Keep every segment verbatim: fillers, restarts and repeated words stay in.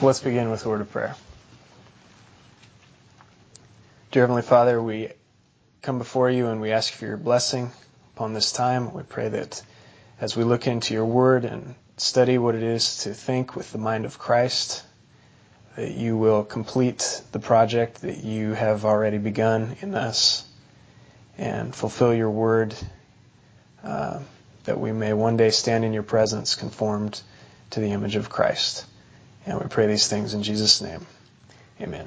Let's begin with a word of prayer. Dear Heavenly Father, we come before you and we ask for your blessing upon this time. We pray that as we look into your word and study what it is to think with the mind of Christ, that you will complete the project that you have already begun in us and fulfill your word, uh, that we may one day stand in your presence conformed to the image of Christ. And we pray these things in Jesus' name. Amen.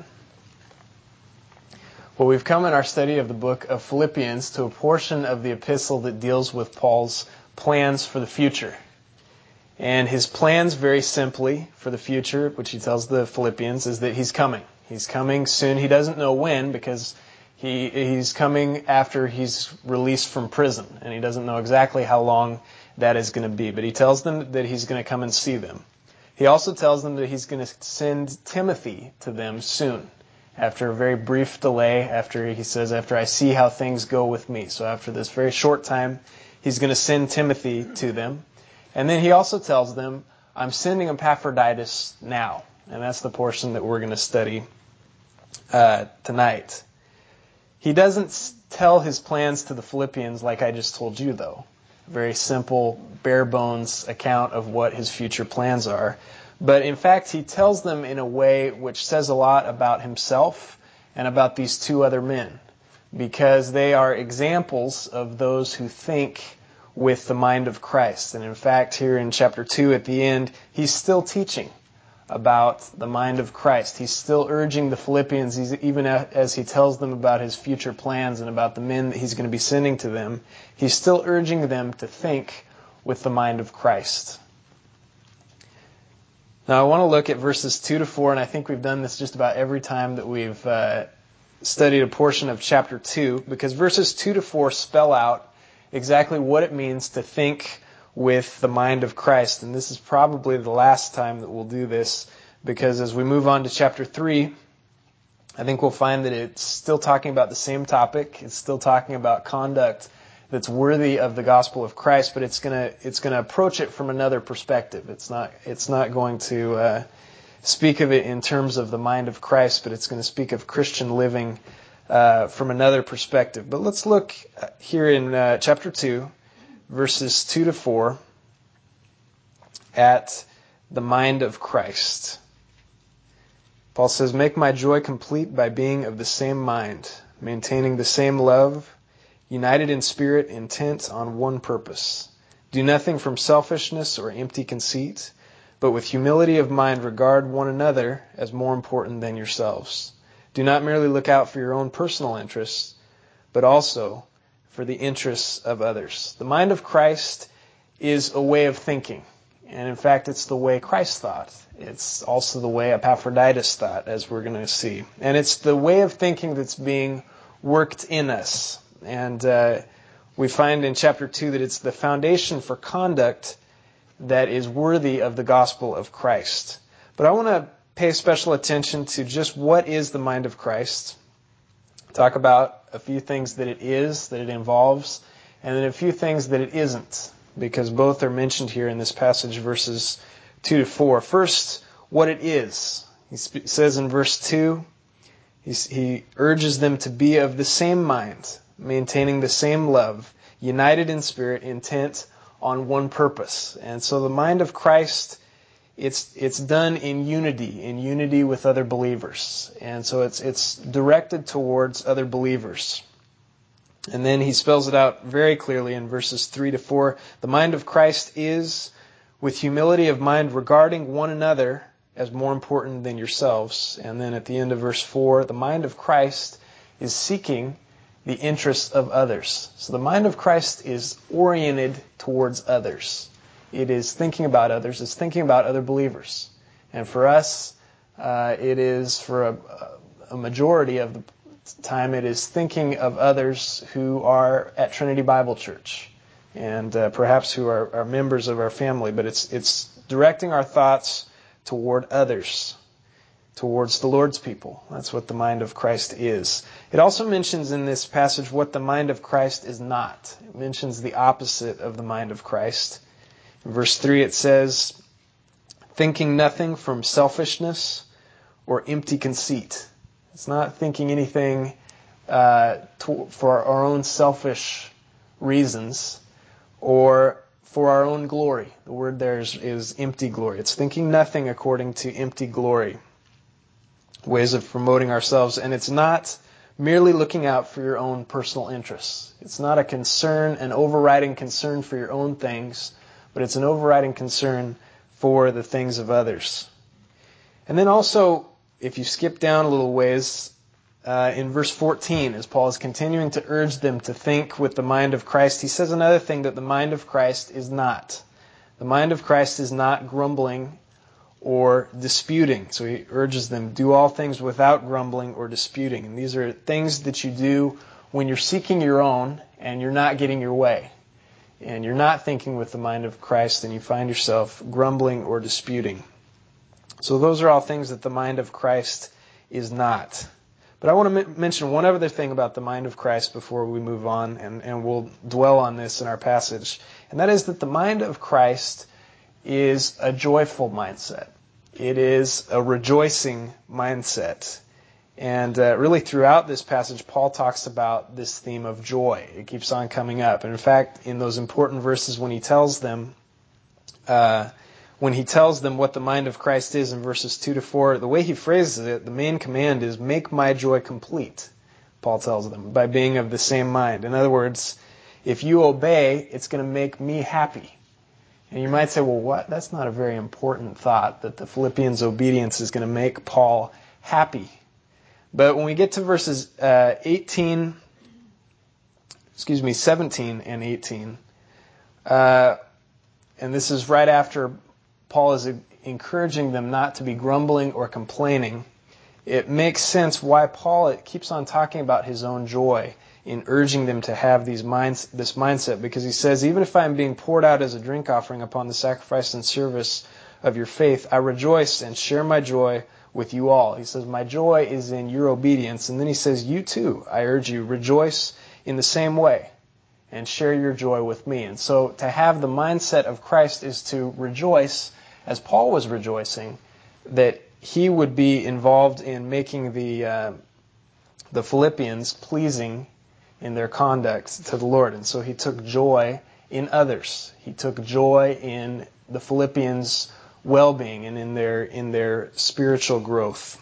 Well, we've come in our study of the book of Philippians to a portion of the epistle that deals with Paul's plans for the future. And his plans, very simply, for the future, which he tells the Philippians, is that he's coming. He's coming soon. He doesn't know when, because he he's coming after he's released from prison. And he doesn't know exactly how long that is going to be. But he tells them that he's going to come and see them. He also tells them that he's going to send Timothy to them soon, after a very brief delay, after he says, after I see how things go with me. So after this very short time, he's going to send Timothy to them. And then he also tells them, I'm sending Epaphroditus now. And that's the portion that we're going to study uh, tonight. He doesn't tell his plans to the Philippians like I just told you, though. Very simple, bare bones account of what his future plans are. But in fact, he tells them in a way which says a lot about himself and about these two other men, because they are examples of those who think with the mind of Christ. And in fact, here in chapter two at the end, he's still teaching about the mind of Christ. He's still urging the Philippians, he's, even as he tells them about his future plans and about the men that he's going to be sending to them, he's still urging them to think with the mind of Christ. Now I want to look at verses two to four, and I think we've done this just about every time that we've uh, studied a portion of chapter two, because verses two to four spell out exactly what it means to think with the mind of Christ. And this is probably the last time that we'll do this, because as we move on to chapter three, I think we'll find that it's still talking about the same topic. It's still talking about conduct that's worthy of the gospel of Christ, but it's gonna it's gonna approach it from another perspective. It's not it's not going to uh, speak of it in terms of the mind of Christ, but it's going to speak of Christian living uh, from another perspective. But let's look here in uh, chapter two, verses two to four, at the mind of Christ. Paul says, "Make my joy complete by being of the same mind, maintaining the same love, united in spirit, intent on one purpose. Do nothing from selfishness or empty conceit, but with humility of mind regard one another as more important than yourselves. Do not merely look out for your own personal interests, but also for the interests of others." The mind of Christ is a way of thinking. And in fact, it's the way Christ thought. It's also the way Epaphroditus thought, as we're going to see. And it's the way of thinking that's being worked in us. And uh, we find in chapter two that it's the foundation for conduct that is worthy of the gospel of Christ. But I want to pay special attention to just what is the mind of Christ. Talk about a few things that it is, that it involves, and then a few things that it isn't, because both are mentioned here in this passage, verses two to four. First, what it is. He sp- says in verse two, he, he urges them to be of the same mind, maintaining the same love, united in spirit, intent on one purpose. And so the mind of Christ, it's it's done in unity, in unity with other believers. And so it's it's directed towards other believers. And then he spells it out very clearly in verses three to four. The mind of Christ is with humility of mind regarding one another as more important than yourselves. And then at the end of verse four, the mind of Christ is seeking the interests of others. So the mind of Christ is oriented towards others. It is thinking about others. It's thinking about other believers. And for us, uh, it is for a, a majority of the time, it is thinking of others who are at Trinity Bible Church and uh, perhaps who are, are members of our family. But it's it's directing our thoughts toward others, towards the Lord's people. That's what the mind of Christ is. It also mentions in this passage what the mind of Christ is not. It mentions the opposite of the mind of Christ. In verse three it says, thinking nothing from selfishness or empty conceit. It's not thinking anything uh, to, for our own selfish reasons or for our own glory. The word there is, is empty glory. It's thinking nothing according to empty glory. Ways of promoting ourselves. And it's not merely looking out for your own personal interests. It's not a concern, an overriding concern for your own things, but it's an overriding concern for the things of others. And then also, if you skip down a little ways, uh, in verse fourteen, as Paul is continuing to urge them to think with the mind of Christ, he says another thing that the mind of Christ is not. The mind of Christ is not grumbling or disputing. So he urges them, do all things without grumbling or disputing. And these are things that you do when you're seeking your own and you're not getting your way. And you're not thinking with the mind of Christ, and you find yourself grumbling or disputing. So those are all things that the mind of Christ is not. But I want to m- mention one other thing about the mind of Christ before we move on, and, and we'll dwell on this in our passage. And that is that the mind of Christ is a joyful mindset. It is a rejoicing mindset. And uh, really throughout this passage, Paul talks about this theme of joy. It keeps on coming up. And in fact, in those important verses when he tells them, uh, when he tells them what the mind of Christ is in verses two to four, the way he phrases it, the main command is, make my joy complete, Paul tells them, by being of the same mind. In other words, if you obey, it's going to make me happy. And you might say, well, what? That's not a very important thought, that the Philippians' obedience is going to make Paul happy. But when we get to verses uh, eighteen, excuse me, seventeen and eighteen, uh, and this is right after Paul is encouraging them not to be grumbling or complaining, it makes sense why Paul it keeps on talking about his own joy in urging them to have these minds, this mindset, because he says, even if I am being poured out as a drink offering upon the sacrifice and service of your faith, I rejoice and share my joy with you all. He says, my joy is in your obedience. And then he says, you too, I urge you, rejoice in the same way and share your joy with me. And so to have the mindset of Christ is to rejoice, as Paul was rejoicing, that he would be involved in making the uh, the Philippians pleasing in their conduct to the Lord. And so he took joy in others. He took joy in the Philippians' well-being and in their in their spiritual growth.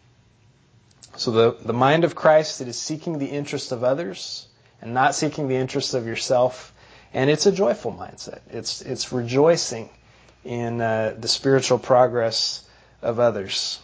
So the, the mind of Christ, it is seeking the interest of others and not seeking the interest of yourself. And it's a joyful mindset. It's it's rejoicing in uh, the spiritual progress of others.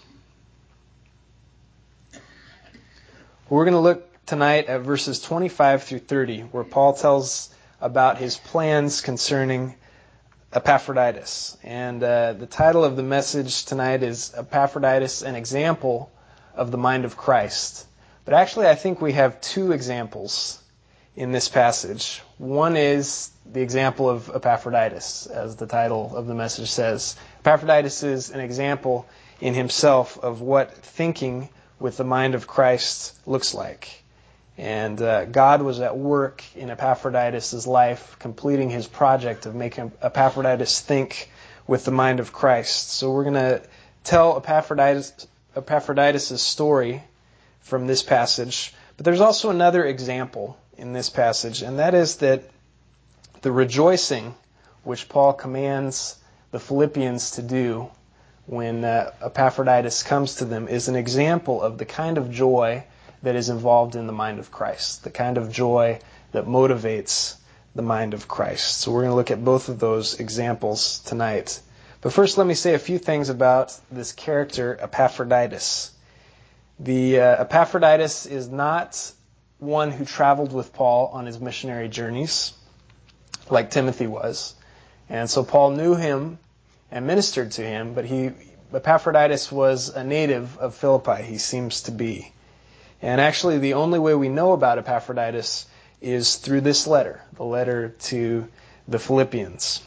We're going to look tonight at verses twenty-five through thirty, where Paul tells about his plans concerning Epaphroditus. And uh, the title of the message tonight is Epaphroditus, an Example of the Mind of Christ. But actually, I think we have two examples in this passage. One is the example of Epaphroditus, as the title of the message says. Epaphroditus is an example in himself of what thinking with the mind of Christ looks like. And uh, God was at work in Epaphroditus' life, completing his project of making Epaphroditus think with the mind of Christ. So we're going to tell Epaphroditus, Epaphroditus' story from this passage. But there's also another example in this passage, and that is that the rejoicing which Paul commands the Philippians to do when uh, Epaphroditus comes to them is an example of the kind of joy that is involved in the mind of Christ, the kind of joy that motivates the mind of Christ. So we're going to look at both of those examples tonight. But first, let me say a few things about this character, Epaphroditus. The uh, Epaphroditus is not one who traveled with Paul on his missionary journeys, like Timothy was. And so Paul knew him and ministered to him, but he Epaphroditus was a native of Philippi, he seems to be. And actually, the only way we know about Epaphroditus is through this letter, the letter to the Philippians.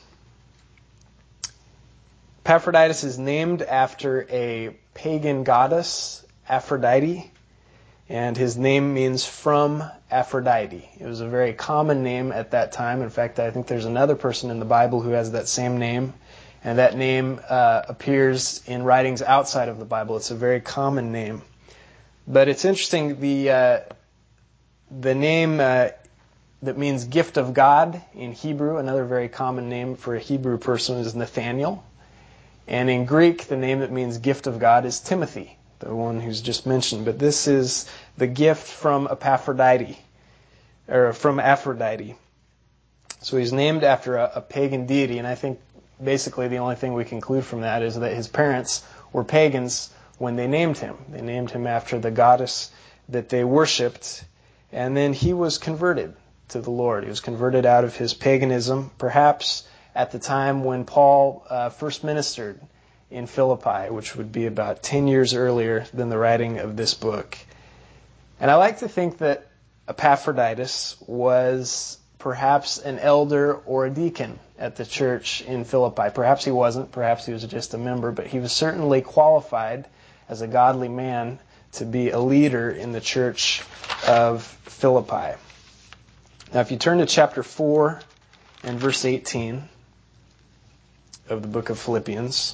Epaphroditus is named after a pagan goddess, Aphrodite, and his name means from Aphrodite. It was a very common name at that time. In fact, I think there's another person in the Bible who has that same name, And that name uh, appears in writings outside of the Bible. It's a very common name. But it's interesting, the uh, the name uh, that means gift of God in Hebrew, another very common name for a Hebrew person is Nathaniel. And in Greek, the name that means gift of God is Timothy, the one who's just mentioned. But this is the gift from Epaphroditus, or from Aphrodite. So he's named after a, a pagan deity, and I think basically the only thing we conclude from that is that his parents were pagans when they named him. They named him after the goddess that they worshipped, and then he was converted to the Lord. He was converted out of his paganism, perhaps at the time when Paul uh, first ministered in Philippi, which would be about ten years earlier than the writing of this book. And I like to think that Epaphroditus was perhaps an elder or a deacon at the church in Philippi. Perhaps he wasn't, perhaps he was just a member, but he was certainly qualified as a godly man to be a leader in the church of Philippi. Now, if you turn to chapter four and verse eighteen of the book of Philippians,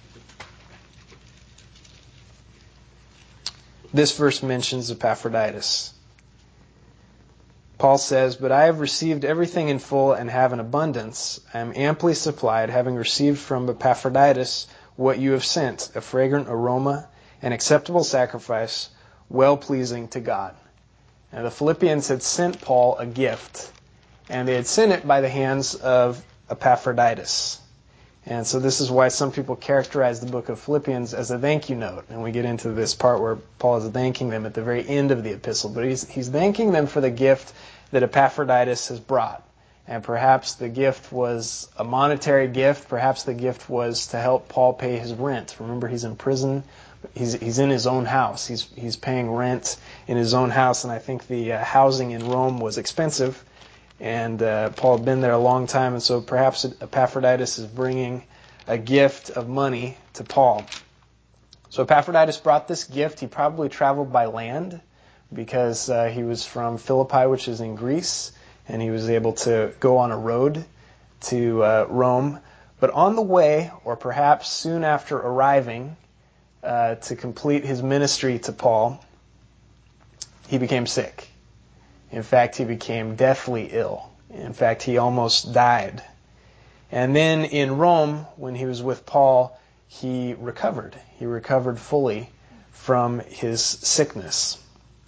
this verse mentions Epaphroditus. Paul says, "But I have received everything in full and have an abundance. I am amply supplied, having received from Epaphroditus what you have sent, a fragrant aroma, an acceptable sacrifice, well-pleasing to God." Now, the Philippians had sent Paul a gift, and they had sent it by the hands of Epaphroditus. And so this is why some people characterize the book of Philippians as a thank you note. And we get into this part where Paul is thanking them at the very end of the epistle. But he's, he's thanking them for the gift that Epaphroditus has brought. And perhaps the gift was a monetary gift. Perhaps the gift was to help Paul pay his rent. Remember, he's in prison. He's, he's in his own house. He's, he's paying rent in his own house. And I think the uh, housing in Rome was expensive. And uh, Paul had been there a long time, and so perhaps Epaphroditus is bringing a gift of money to Paul. So Epaphroditus brought this gift. He probably traveled by land because uh, he was from Philippi, which is in Greece, and he was able to go on a road to uh, Rome. But on the way, or perhaps soon after arriving uh, to complete his ministry to Paul, he became sick. In fact, he became deathly ill. In fact, he almost died. And then in Rome, when he was with Paul, he recovered. He recovered fully from his sickness.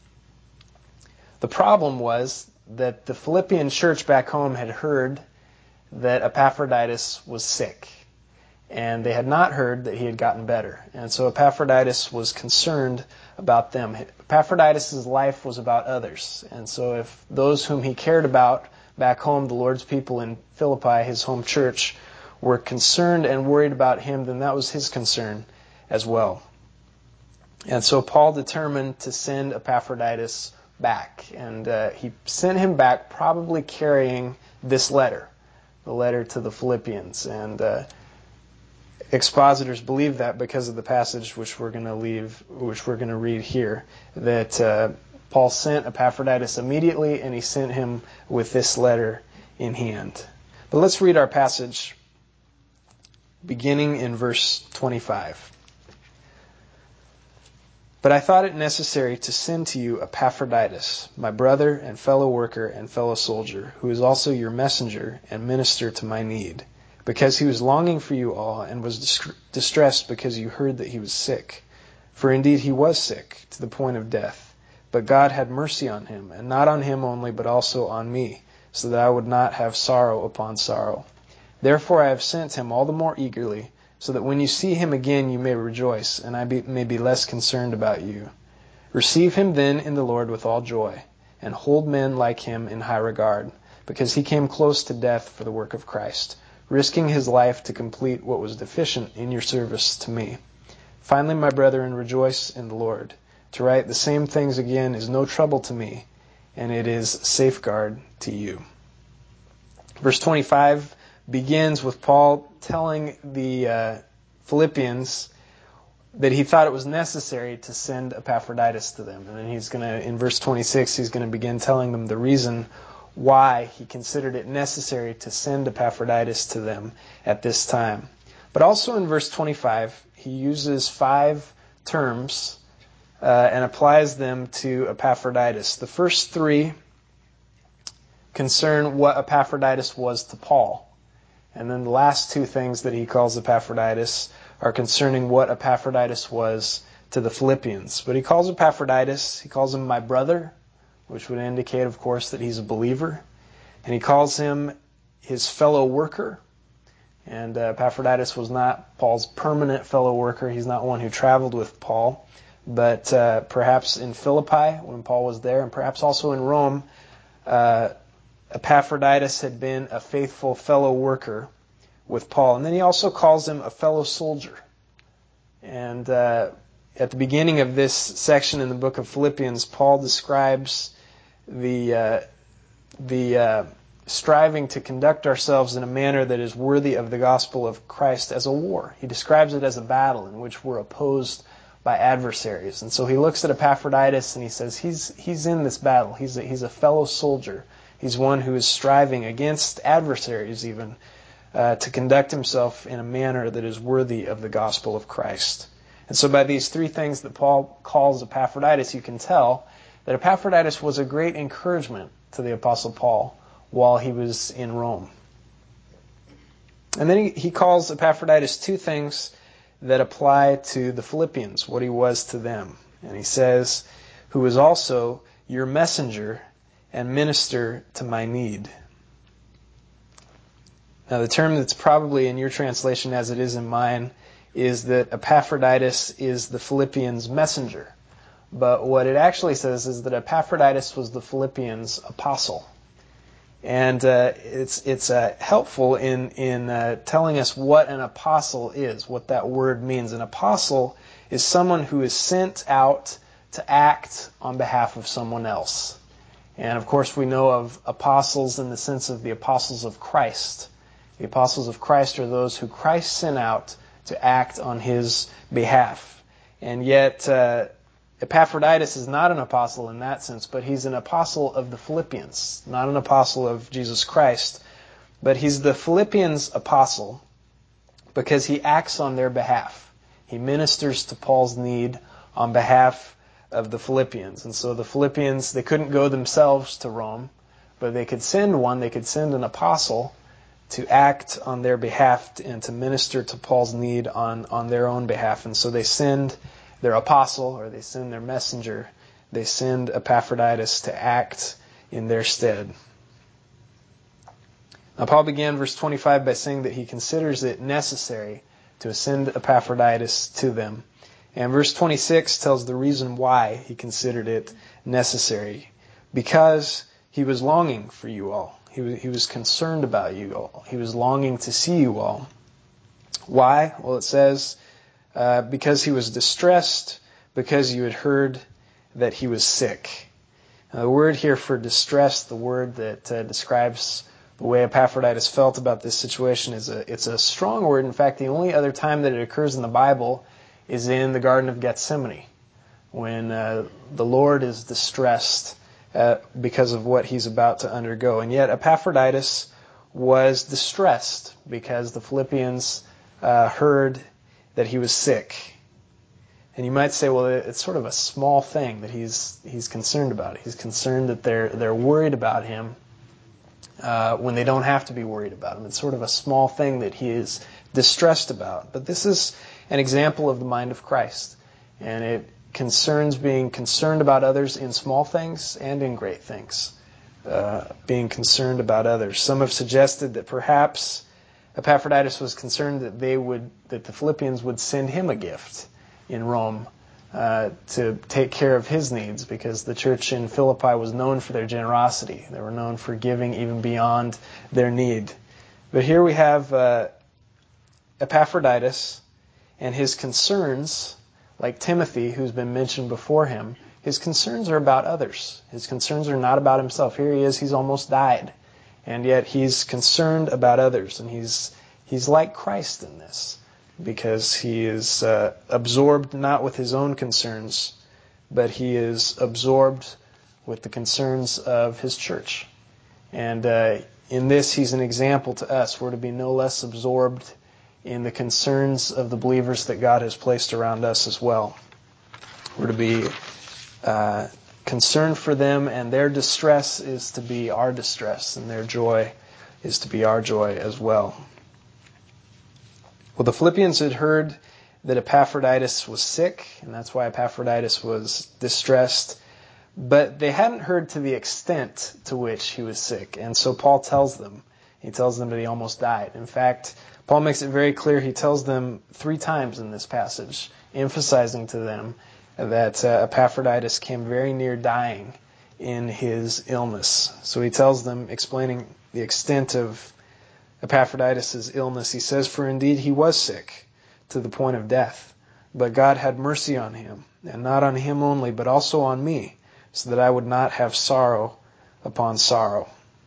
The problem was that the Philippian church back home had heard that Epaphroditus was sick. And they had not heard that he had gotten better. And so Epaphroditus was concerned about them. Epaphroditus' life was about others. And so if those whom he cared about back home, the Lord's people in Philippi, his home church, were concerned and worried about him, then that was his concern as well. And so Paul determined to send Epaphroditus back. And uh, he sent him back probably carrying this letter, the letter to the Philippians. And uh, expositors believe that because of the passage which we're going to leave, which we're going to read here, that uh, Paul sent Epaphroditus immediately, and he sent him with this letter in hand. But let's read our passage beginning in verse twenty-five. "But I thought it necessary to send to you Epaphroditus, my brother and fellow worker and fellow soldier, who is also your messenger and minister to my need, because he was longing for you all and was distressed because you heard that he was sick. For indeed he was sick, to the point of death. But God had mercy on him, and not on him only, but also on me, so that I would not have sorrow upon sorrow. Therefore I have sent him all the more eagerly, so that when you see him again you may rejoice, and I be, may be less concerned about you. Receive him then in the Lord with all joy, and hold men like him in high regard, because he came close to death for the work of Christ, risking his life to complete what was deficient in your service to me. Finally, my brethren, rejoice in the Lord. To write the same things again is no trouble to me, and it is safeguard to you." Verse twenty-five begins with Paul telling the uh, Philippians that he thought it was necessary to send Epaphroditus to them. And then he's going to, in verse twenty-six, he's going to begin telling them the reason why he considered it necessary to send Epaphroditus to them at this time. But also in verse twenty-five, he uses five terms uh, and applies them to Epaphroditus. The first three concern what Epaphroditus was to Paul. And then the last two things that he calls Epaphroditus are concerning what Epaphroditus was to the Philippians. But he calls Epaphroditus, he calls him my brother, which would indicate, of course, that he's a believer. And he calls him his fellow worker. And uh, Epaphroditus was not Paul's permanent fellow worker. He's not one who traveled with Paul. But uh, perhaps in Philippi, when Paul was there, and perhaps also in Rome, uh, Epaphroditus had been a faithful fellow worker with Paul. And then he also calls him a fellow soldier. And uh, at the beginning of this section in the book of Philippians, Paul describes the uh, the uh, striving to conduct ourselves in a manner that is worthy of the gospel of Christ as a war. He describes it as a battle in which we're opposed by adversaries. And so he looks at Epaphroditus and he says, he's he's in this battle. He's a, he's a fellow soldier. He's one who is striving against adversaries even uh, to conduct himself in a manner that is worthy of the gospel of Christ. And so by these three things that Paul calls Epaphroditus, you can tell that Epaphroditus was a great encouragement to the Apostle Paul while he was in Rome. And then he, he calls Epaphroditus two things that apply to the Philippians, what he was to them. And he says, who is also your messenger and minister to my need. Now the term that's probably in your translation as it is in mine is that Epaphroditus is the Philippians' messenger. But what it actually says is that Epaphroditus was the Philippians' apostle. And uh, it's it's uh, helpful in, in uh, telling us what an apostle is, what that word means. An apostle is someone who is sent out to act on behalf of someone else. And of course we know of apostles in the sense of the apostles of Christ. The apostles of Christ are those who Christ sent out to act on his behalf. And yet uh, Epaphroditus is not an apostle in that sense, but he's an apostle of the Philippians, not an apostle of Jesus Christ. But he's the Philippians' apostle because he acts on their behalf. He ministers to Paul's need on behalf of the Philippians. And so the Philippians, they couldn't go themselves to Rome, but they could send one, they could send an apostle to act on their behalf and to minister to Paul's need on, on their own behalf. And so they send their apostle, or they send their messenger, they send Epaphroditus to act in their stead. Now Paul began verse twenty-five by saying that he considers it necessary to send Epaphroditus to them. And verse twenty-six tells the reason why he considered it necessary. Because he was longing for you all. He was, he was concerned about you all. He was longing to see you all. Why? Well, it says, uh, because he was distressed, because you had heard that he was sick. Now, the word here for distressed, the word that uh, describes the way Epaphroditus felt about this situation, is a it's a strong word. In fact, the only other time that it occurs in the Bible is in the Garden of Gethsemane, when uh, the Lord is distressed uh, because of what he's about to undergo. And yet Epaphroditus was distressed because the Philippians uh, heard that he was sick. And you might say, well, it's sort of a small thing that he's he's concerned about. He's concerned that they're they're worried about him uh, when they don't have to be worried about him. It's sort of a small thing that he is distressed about. But this is an example of the mind of Christ. And it concerns being concerned about others in small things and in great things. Uh, being concerned about others. Some have suggested that perhaps Epaphroditus was concerned that they would, that the Philippians would send him a gift in Rome uh, to take care of his needs, because the church in Philippi was known for their generosity. They were known for giving even beyond their need. But here we have uh, Epaphroditus and his concerns, like Timothy, who's been mentioned before him. His concerns are about others. His concerns are not about himself. Here he is, he's almost died. And yet he's concerned about others. And he's he's like Christ in this, because he is uh, absorbed not with his own concerns, but he is absorbed with the concerns of his church. And uh, in this, he's an example to us. We're to be no less absorbed in the concerns of the believers that God has placed around us as well. We're to be uh, concerned for them, and their distress is to be our distress, and their joy is to be our joy as well. Well, the Philippians had heard that Epaphroditus was sick, and that's why Epaphroditus was distressed. But they hadn't heard to the extent to which he was sick. And so Paul tells them. He tells them that he almost died. In fact, Paul makes it very clear. He tells them three times in this passage, emphasizing to them that uh, Epaphroditus came very near dying in his illness. So he tells them, explaining the extent of Epaphroditus' illness. He says, "For indeed he was sick to the point of death, but God had mercy on him, and not on him only, but also on me, so that I would not have sorrow upon sorrow."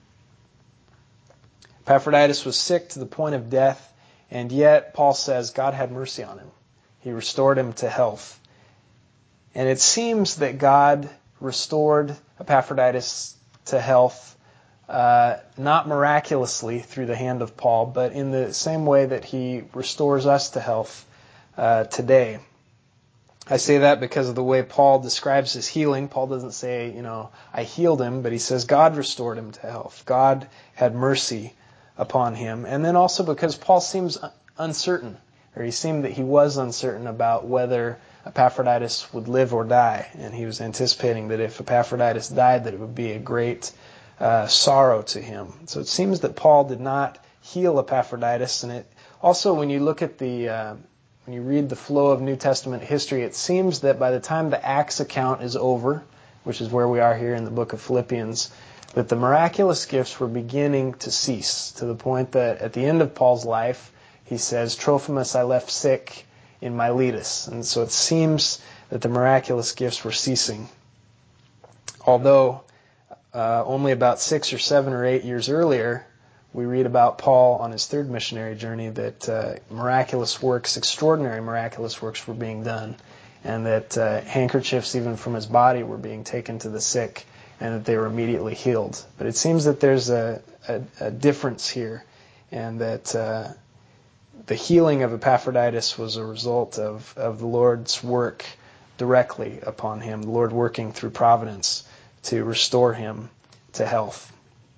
Epaphroditus was sick to the point of death, and yet Paul says God had mercy on him. He restored him to health. And it seems that God restored Epaphroditus to health, uh, not miraculously through the hand of Paul, but in the same way that he restores us to health uh, today. I say that because of the way Paul describes his healing. Paul doesn't say, you know, I healed him, but he says God restored him to health. God had mercy upon him. And then also because Paul seems uncertain, or he seemed that he was uncertain about whether Epaphroditus would live or die. And he was anticipating that if Epaphroditus died, that it would be a great uh, sorrow to him. So it seems that Paul did not heal Epaphroditus. And it also, when you look at the... Uh, When you read the flow of New Testament history, it seems that by the time the Acts account is over, which is where we are here in the book of Philippians, that the miraculous gifts were beginning to cease, to the point that at the end of Paul's life, he says, "Trophimus I left sick in Miletus." And so it seems that the miraculous gifts were ceasing. Although uh, only about six or seven or eight years earlier, we read about Paul on his third missionary journey that uh, miraculous works, extraordinary miraculous works were being done, and that uh, handkerchiefs even from his body were being taken to the sick, and that they were immediately healed. But it seems that there's a, a, a difference here, and that uh, the healing of Epaphroditus was a result of, of the Lord's work directly upon him, the Lord working through providence to restore him to health.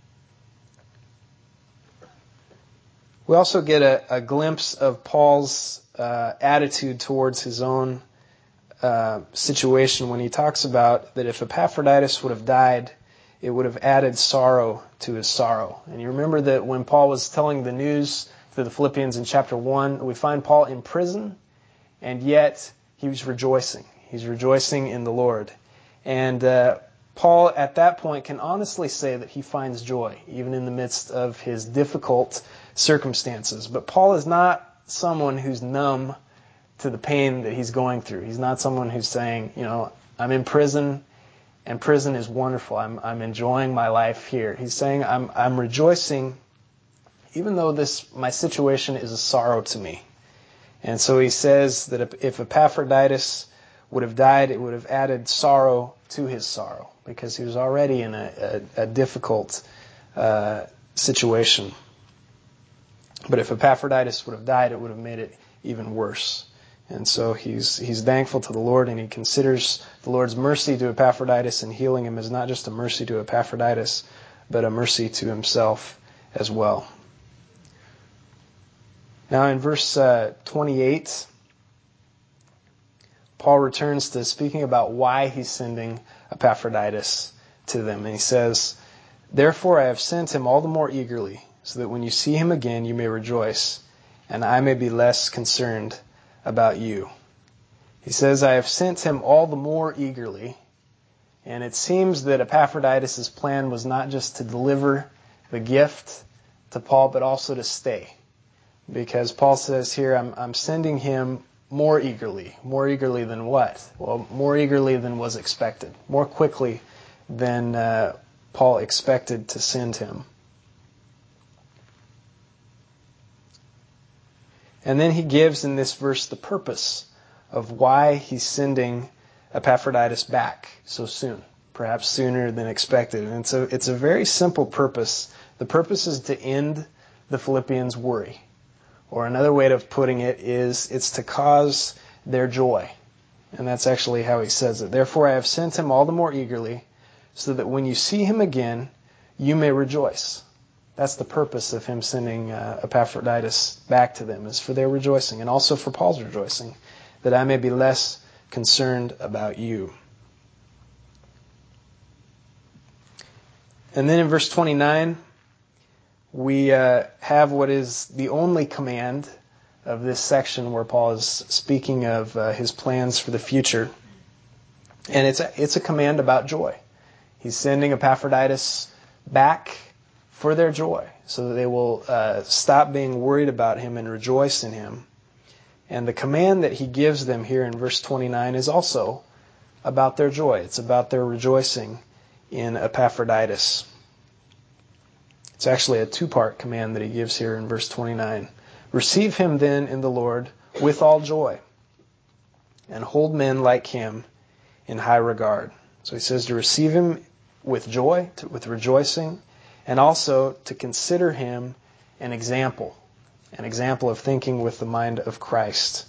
We also get a, a glimpse of Paul's uh, attitude towards his own uh, situation when he talks about that if Epaphroditus would have died, it would have added sorrow to his sorrow. And you remember that when Paul was telling the news to the Philippians in chapter one, we find Paul in prison, and yet he was rejoicing. He's rejoicing in the Lord. And uh, Paul at that point can honestly say that he finds joy, even in the midst of his difficult circumstances. But Paul is not someone who's numb to the pain that he's going through. He's not someone who's saying, you know, I'm in prison and prison is wonderful. I'm I'm enjoying my life here. He's saying I'm I'm rejoicing even though this my situation is a sorrow to me. And so he says that if, if Epaphroditus would have died, it would have added sorrow to his sorrow, because he was already in a, a, a difficult uh, situation. But if Epaphroditus would have died, it would have made it even worse. And so he's he's thankful to the Lord, and he considers the Lord's mercy to Epaphroditus in healing him as not just a mercy to Epaphroditus, but a mercy to himself as well. Now in verse uh, twenty-eight, Paul returns to speaking about why he's sending Epaphroditus to them. And he says, "Therefore I have sent him all the more eagerly, so that when you see him again you may rejoice, and I may be less concerned about you." He says, I have sent him all the more eagerly. And it seems that Epaphroditus' plan was not just to deliver the gift to Paul, but also to stay. Because Paul says here, I'm, I'm sending him more eagerly. More eagerly than what? Well, more eagerly than was expected. More quickly than uh, Paul expected to send him. And then he gives in this verse the purpose of why he's sending Epaphroditus back so soon, perhaps sooner than expected. And so it's a very simple purpose. The purpose is to end the Philippians' worry. Or another way of putting it is, it's to cause their joy. And that's actually how he says it. Therefore I have sent him all the more eagerly, so that when you see him again, you may rejoice. That's the purpose of him sending uh, Epaphroditus back to them, is for their rejoicing, and also for Paul's rejoicing, that I may be less concerned about you. And then in verse twenty-nine, we uh, have what is the only command of this section where Paul is speaking of uh, his plans for the future. And it's a, it's a command about joy. He's sending Epaphroditus back for their joy, so that they will uh, stop being worried about him and rejoice in him. And the command that he gives them here in verse twenty-nine is also about their joy. It's about their rejoicing in Epaphroditus. It's actually a two-part command that he gives here in verse twenty-nine. Receive him then in the Lord with all joy, and hold men like him in high regard. So he says to receive him with joy, to, with rejoicing, and also to consider him an example, an example of thinking with the mind of Christ.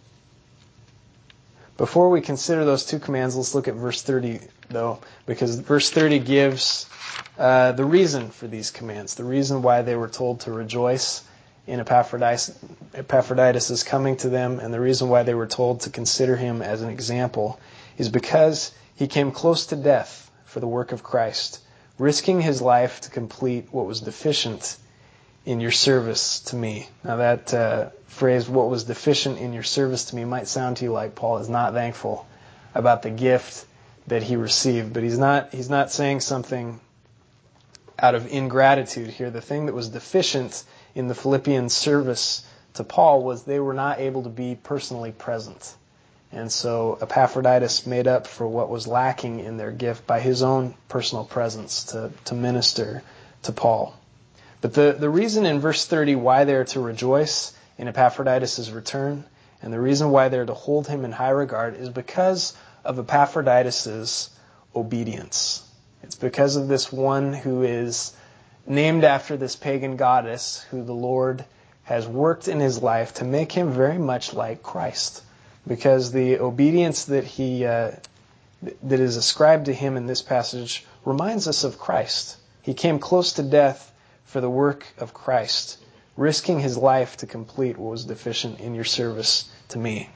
Before we consider those two commands, let's look at verse thirty, though, because verse thirty gives uh, the reason for these commands, the reason why they were told to rejoice in Epaphroditus, Epaphroditus is coming to them, and the reason why they were told to consider him as an example is because he came close to death for the work of Christ, risking his life to complete what was deficient in your service to me. Now that uh, phrase, what was deficient in your service to me, might sound to you like Paul is not thankful about the gift that he received, but he's not, he's not saying something out of ingratitude here. The thing that was deficient in the Philippians' service to Paul was they were not able to be personally present. And so Epaphroditus made up for what was lacking in their gift by his own personal presence to, to minister to Paul. But the, the reason in verse thirty why they're to rejoice in Epaphroditus' return, and the reason why they're to hold him in high regard, is because of Epaphroditus' obedience. It's because of this one who is named after this pagan goddess who the Lord has worked in his life to make him very much like Christ. Because the obedience that he uh, that is ascribed to him in this passage reminds us of Christ. He came close to death for the work of Christ, risking his life to complete what was deficient in your service to me.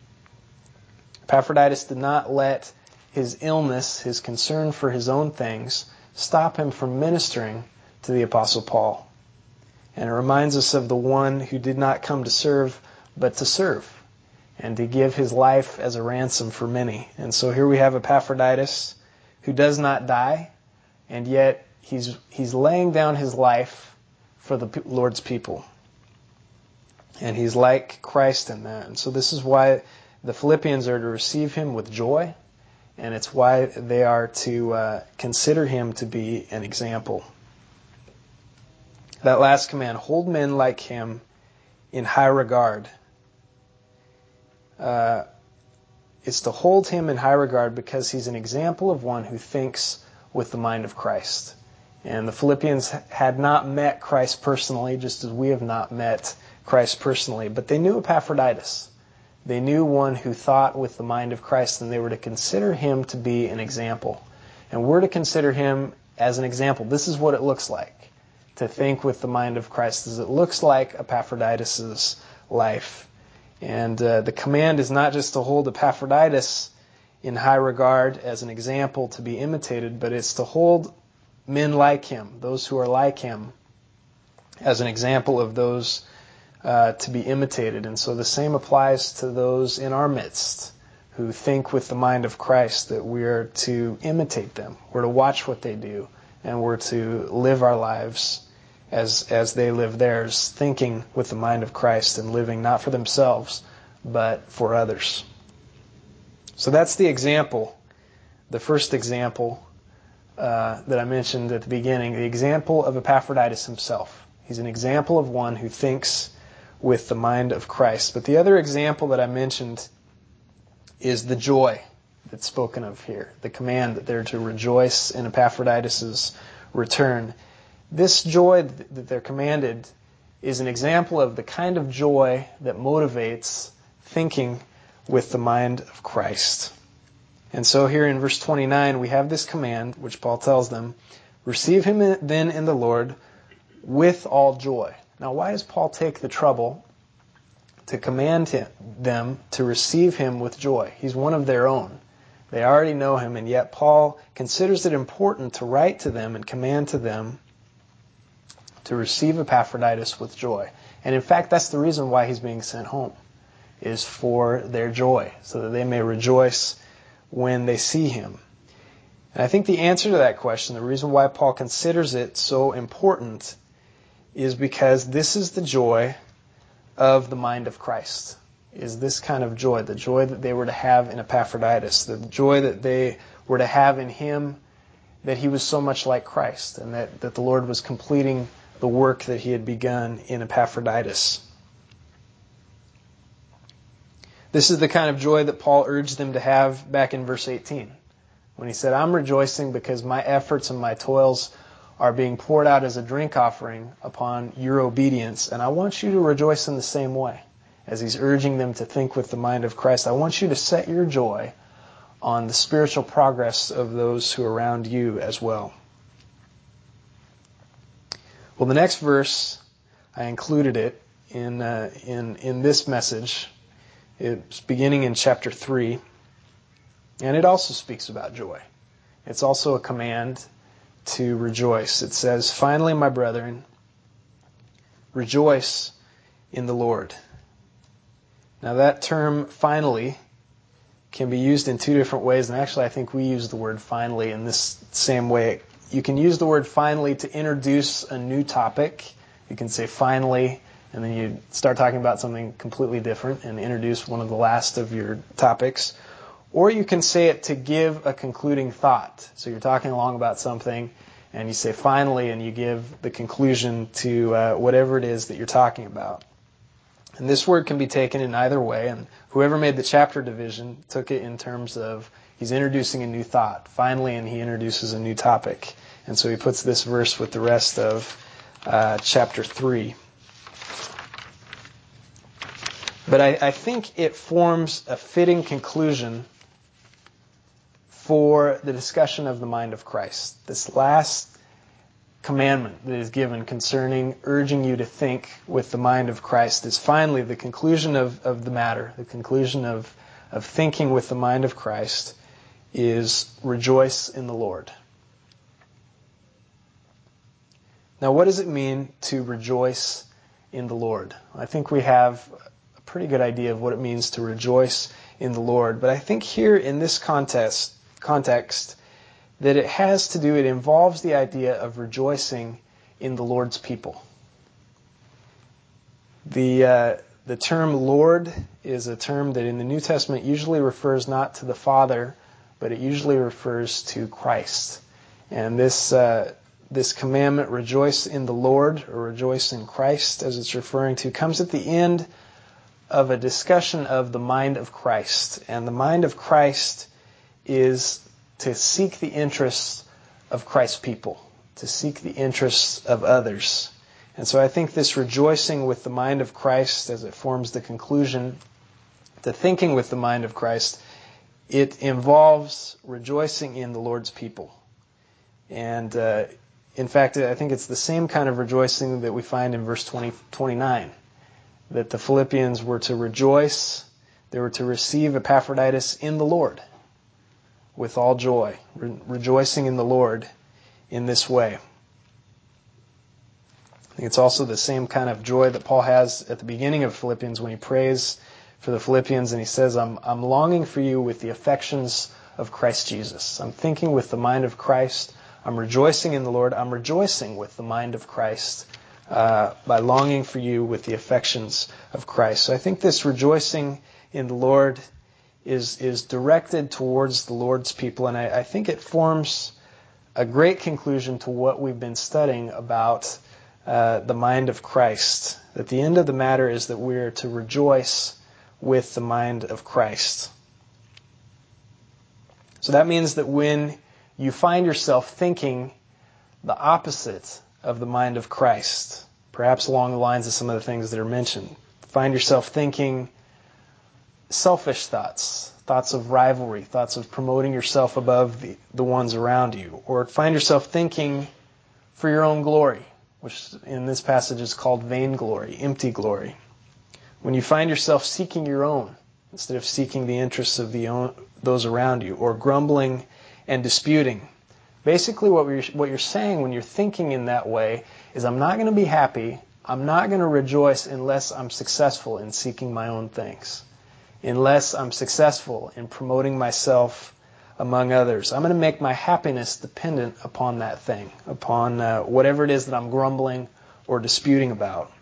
Epaphroditus did not let his illness, his concern for his own things, stop him from ministering to the Apostle Paul. And it reminds us of the one who did not come to serve, but to serve, and to give his life as a ransom for many. And so here we have Epaphroditus, who does not die, and yet he's he's laying down his life for the Lord's people. And he's like Christ in that. And so this is why the Philippians are to receive him with joy, and it's why they are to uh, consider him to be an example. That last command, hold men like him in high regard, uh, is to hold him in high regard because he's an example of one who thinks with the mind of Christ. And the Philippians had not met Christ personally, just as we have not met Christ personally, but they knew Epaphroditus. They knew one who thought with the mind of Christ, and they were to consider him to be an example. And we're to consider him as an example. This is what it looks like to think with the mind of Christ, as it looks like Epaphroditus' life. And uh, the command is not just to hold Epaphroditus in high regard as an example to be imitated, but it's to hold men like him, those who are like him, as an example of those uh, to be imitated. And so the same applies to those in our midst who think with the mind of Christ, that we are to imitate them. We're to watch what they do, and we're to live our lives as as they live theirs, thinking with the mind of Christ and living not for themselves, but for others. So that's the example, the first example uh, that I mentioned at the beginning, the example of Epaphroditus himself. He's an example of one who thinks with the mind of Christ. But the other example that I mentioned is the joy that's spoken of here, the command that they're to rejoice in Epaphroditus' return. This joy that they're commanded is an example of the kind of joy that motivates thinking with the mind of Christ. And so here in verse twenty-nine, we have this command, which Paul tells them, receive him then in the Lord with all joy. Now, why does Paul take the trouble to command him, them to receive him with joy? He's one of their own. They already know him, and yet Paul considers it important to write to them and command to them to receive Epaphroditus with joy. And in fact, that's the reason why he's being sent home, is for their joy, so that they may rejoice when they see him. And I think the answer to that question, the reason why Paul considers it so important, is because this is the joy of the mind of Christ. Is this kind of joy, the joy that they were to have in Epaphroditus, the joy that they were to have in him, that he was so much like Christ, and that, that the Lord was completing the work that he had begun in Epaphroditus. This is the kind of joy that Paul urged them to have back in verse eighteen, when he said, I'm rejoicing because my efforts and my toils are being poured out as a drink offering upon your obedience, and I want you to rejoice in the same way. As he's urging them to think with the mind of Christ, I want you to set your joy on the spiritual progress of those who are around you as well. Well, the next verse, I included it in uh, in in this message. It's beginning in chapter three, and it also speaks about joy. It's also a command to rejoice. It says, finally, my brethren, rejoice in the Lord. Now that term, finally, can be used in two different ways, and actually I think we use the word finally in this same way. You can use the word finally to introduce a new topic. You can say finally, and then you start talking about something completely different and introduce one of the last of your topics. Or you can say it to give a concluding thought. So you're talking along about something, and you say finally, and you give the conclusion to uh, whatever it is that you're talking about. And this word can be taken in either way, and whoever made the chapter division took it in terms of he's introducing a new thought, finally, and he introduces a new topic. And so he puts this verse with the rest of uh, chapter three. But I, I think it forms a fitting conclusion for the discussion of the mind of Christ. This last commandment that is given concerning urging you to think with the mind of Christ is finally the conclusion of, of the matter. The conclusion of, of thinking with the mind of Christ is rejoice in the Lord. Now, what does it mean to rejoice in the Lord? I think we have a pretty good idea of what it means to rejoice in the Lord. But I think here in this context, context that it has to do, it involves the idea of rejoicing in the Lord's people. The uh, the term Lord is a term that in the New Testament usually refers not to the Father, but it usually refers to Christ. And this uh, this commandment, rejoice in the Lord, or rejoice in Christ, as it's referring to, comes at the end of a discussion of the mind of Christ. And the mind of Christ is to seek the interests of Christ's people, to seek the interests of others. And so I think this rejoicing with the mind of Christ, as it forms the conclusion to thinking with the mind of Christ, it involves rejoicing in the Lord's people. And uh, in fact, I think it's the same kind of rejoicing that we find in verse twenty, twenty-nine, that the Philippians were to rejoice, they were to receive Epaphroditus in the Lord with all joy, re- rejoicing in the Lord in this way. I think it's also the same kind of joy that Paul has at the beginning of Philippians when he prays for the Philippians and he says, I'm, I'm longing for you with the affections of Christ Jesus. I'm thinking with the mind of Christ. I'm rejoicing in the Lord. I'm rejoicing with the mind of Christ uh, by longing for you with the affections of Christ. So I think this rejoicing in the Lord is is directed towards the Lord's people, and I, I think it forms a great conclusion to what we've been studying about uh, the mind of Christ. That the end of the matter is that we're to rejoice with the mind of Christ. So that means that when you find yourself thinking the opposite of the mind of Christ, perhaps along the lines of some of the things that are mentioned. Find yourself thinking selfish thoughts, thoughts of rivalry, thoughts of promoting yourself above the, the ones around you. Or find yourself thinking for your own glory, which in this passage is called vainglory, empty glory. When you find yourself seeking your own instead of seeking the interests of the own, those around you, or grumbling and disputing. Basically what you're, what you're saying when you're thinking in that way is, I'm not going to be happy, I'm not going to rejoice unless I'm successful in seeking my own things, unless I'm successful in promoting myself among others. I'm going to make my happiness dependent upon that thing, upon uh, whatever it is that I'm grumbling or disputing about.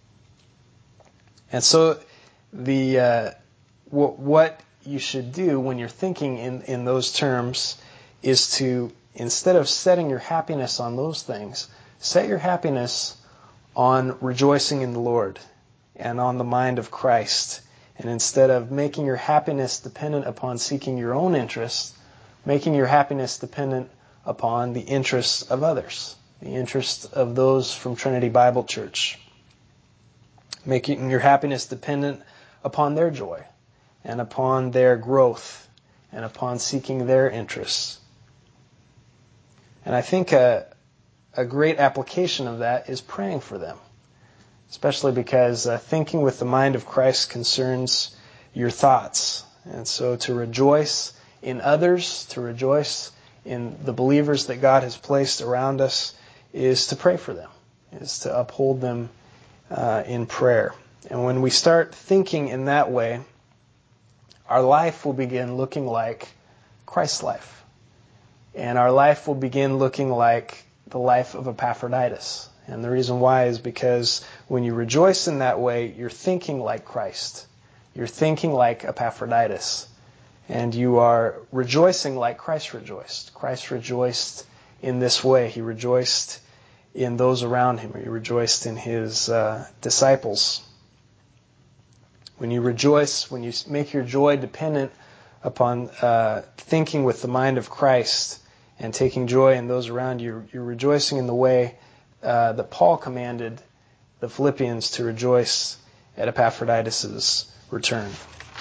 And so the uh, w- what you should do when you're thinking in, in those terms is to, instead of setting your happiness on those things, set your happiness on rejoicing in the Lord and on the mind of Christ. And instead of making your happiness dependent upon seeking your own interests, making your happiness dependent upon the interests of others, the interests of those from Trinity Bible Church. Making your happiness dependent upon their joy and upon their growth and upon seeking their interests. And I think a, a great application of that is praying for them, especially because uh, thinking with the mind of Christ concerns your thoughts. And so to rejoice in others, to rejoice in the believers that God has placed around us, is to pray for them, is to uphold them uh, in prayer. And when we start thinking in that way, our life will begin looking like Christ's life. And our life will begin looking like the life of Epaphroditus. And the reason why is because when you rejoice in that way, you're thinking like Christ. You're thinking like Epaphroditus. And you are rejoicing like Christ rejoiced. Christ rejoiced in this way. He rejoiced in those around him. He rejoiced in his uh, disciples. When you rejoice, when you make your joy dependent upon uh, thinking with the mind of Christ and taking joy in those around you, you're rejoicing in the way uh, that Paul commanded the Philippians to rejoice at Epaphroditus' return.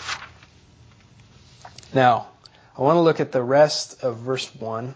Now, I want to look at the rest of verse one.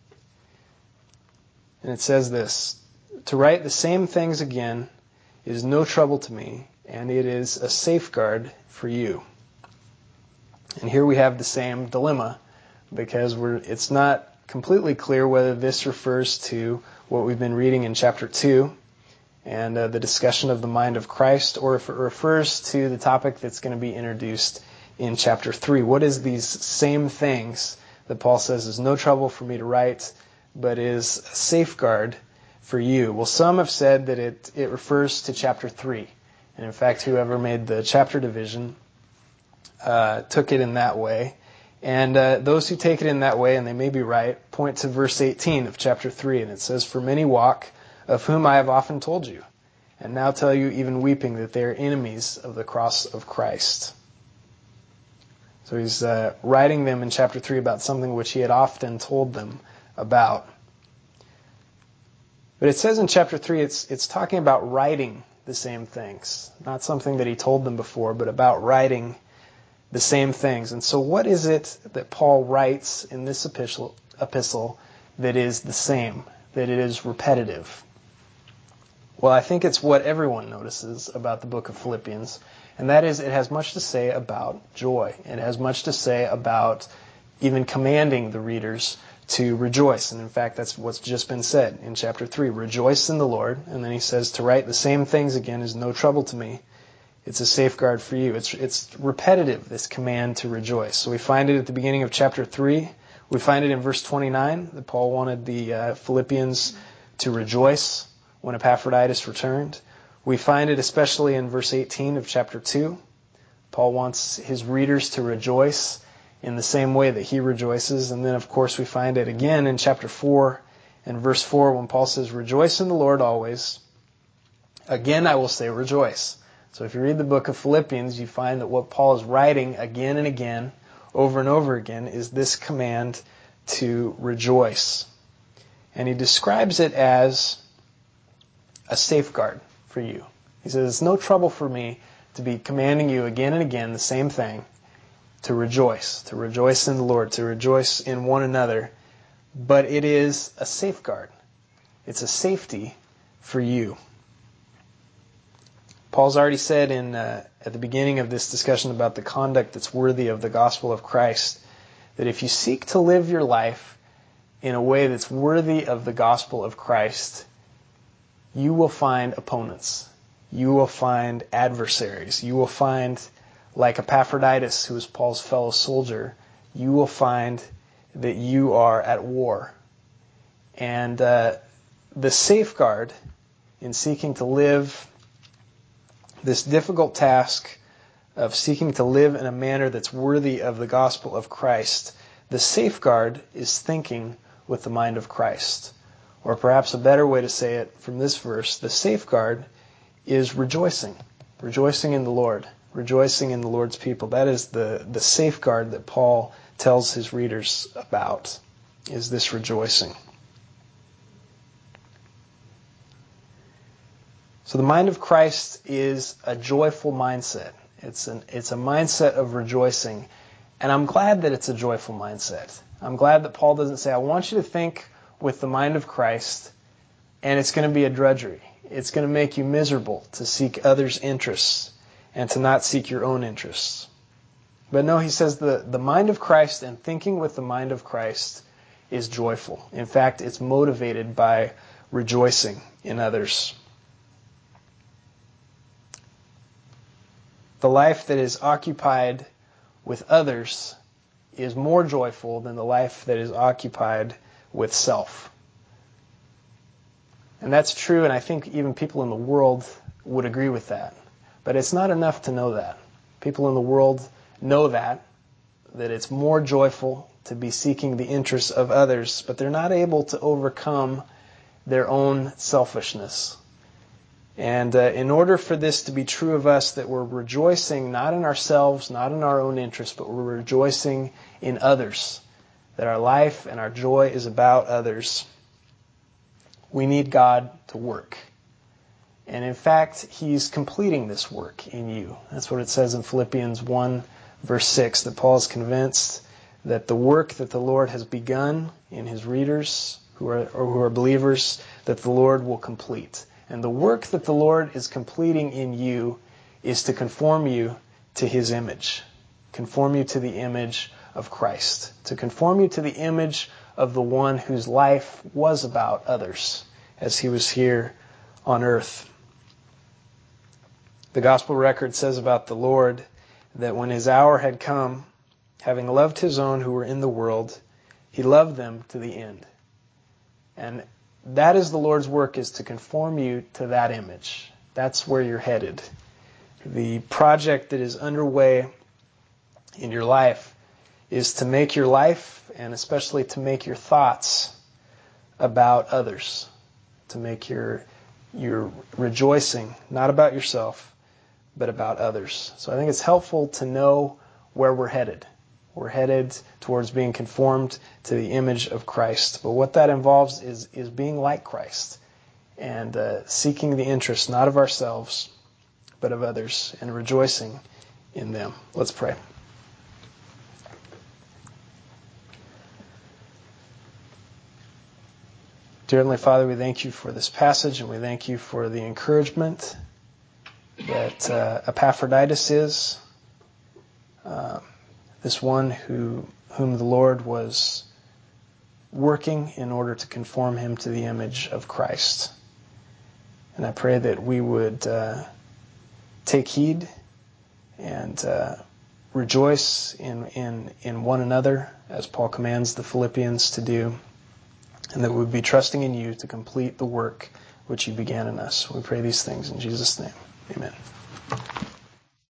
And it says this: to write the same things again is no trouble to me, and it is a safeguard for you. And here we have the same dilemma, because we're, it's not completely clear whether this refers to what we've been reading in chapter two and uh, the discussion of the mind of Christ, or if it refers to the topic that's going to be introduced in chapter three. What is these same things that Paul says is no trouble for me to write, but is a safeguard for you? Well, some have said that it, it refers to chapter three. And in fact, whoever made the chapter division uh, took it in that way. And uh, those who take it in that way, and they may be right, point to verse eighteen of chapter three. And it says, "For many walk, of whom I have often told you, and now tell you even weeping, that they are enemies of the cross of Christ." So he's uh, writing them in chapter three about something which he had often told them about. But it says in chapter three, it's it's talking about writing the same things. Not something that he told them before, but about writing the same things. And so what is it that Paul writes in this epistle, epistle that is the same, that it is repetitive? Well, I think it's what everyone notices about the book of Philippians, and that is it has much to say about joy. It has much to say about even commanding the readers to rejoice. And in fact, that's what's just been said in chapter three. Rejoice in the Lord. And then he says to write the same things again is no trouble to me. It's a safeguard for you. It's it's repetitive, this command to rejoice. So we find it at the beginning of chapter three. We find it in verse twenty-nine that Paul wanted the uh, Philippians to rejoice when Epaphroditus returned. We find it especially in verse eighteen of chapter two. Paul wants his readers to rejoice in the same way that he rejoices. And then, of course, we find it again in chapter four and verse four when Paul says, "Rejoice in the Lord always. Again, I will say rejoice." So if you read the book of Philippians, you find that what Paul is writing again and again, over and over again, is this command to rejoice. And he describes it as a safeguard for you. He says, it's no trouble for me to be commanding you again and again the same thing, to rejoice, to rejoice in the Lord, to rejoice in one another. But it is a safeguard. It's a safety for you. Paul's already said in uh, at the beginning of this discussion about the conduct that's worthy of the gospel of Christ, that if you seek to live your life in a way that's worthy of the gospel of Christ, you will find opponents. You will find adversaries. You will find, like Epaphroditus, who was Paul's fellow soldier, you will find that you are at war. And uh, the safeguard in seeking to live this difficult task of seeking to live in a manner that's worthy of the gospel of Christ, the safeguard is thinking with the mind of Christ. Or perhaps a better way to say it from this verse, the safeguard is rejoicing. Rejoicing in the Lord. Rejoicing in the Lord's people. That is the, the safeguard that Paul tells his readers about, is this rejoicing. So the mind of Christ is a joyful mindset. It's an it's a mindset of rejoicing. And I'm glad that it's a joyful mindset. I'm glad that Paul doesn't say, I want you to think with the mind of Christ, and it's going to be a drudgery. It's going to make you miserable to seek others' interests and to not seek your own interests. But no, he says the, the mind of Christ and thinking with the mind of Christ is joyful. In fact, it's motivated by rejoicing in others. The life that is occupied with others is more joyful than the life that is occupied with self. And that's true, and I think even people in the world would agree with that. But it's not enough to know that. People in the world know that, that it's more joyful to be seeking the interests of others, but they're not able to overcome their own selfishness. And uh, in order for this to be true of us, that we're rejoicing not in ourselves, not in our own interests, but we're rejoicing in others, that our life and our joy is about others, we need God to work. And in fact, He's completing this work in you. That's what it says in Philippians one, verse six, that Paul is convinced that the work that the Lord has begun in His readers, who are, or who are believers, that the Lord will complete. And the work that the Lord is completing in you is to conform you to His image. Conform you to the image of Christ. To conform you to the image of the one whose life was about others as He was here on earth. The gospel record says about the Lord that when His hour had come, having loved His own who were in the world, He loved them to the end. And that is the Lord's work, is to conform you to that image. That's where you're headed. The project that is underway in your life is to make your life, and especially to make your thoughts, about others. To make your, your rejoicing not about yourself, but about others. So I think it's helpful to know where we're headed. We're headed towards being conformed to the image of Christ. But what that involves is, is being like Christ and uh, seeking the interests not of ourselves, but of others, and rejoicing in them. Let's pray. Dear Heavenly Father, we thank You for this passage, and we thank You for the encouragement that uh, Epaphroditus is. Uh, This one who, whom the Lord was working in order to conform him to the image of Christ. And I pray that we would uh, take heed and uh, rejoice in, in, in one another, as Paul commands the Philippians to do, and that we would be trusting in You to complete the work which You began in us. We pray these things in Jesus' name. Amen.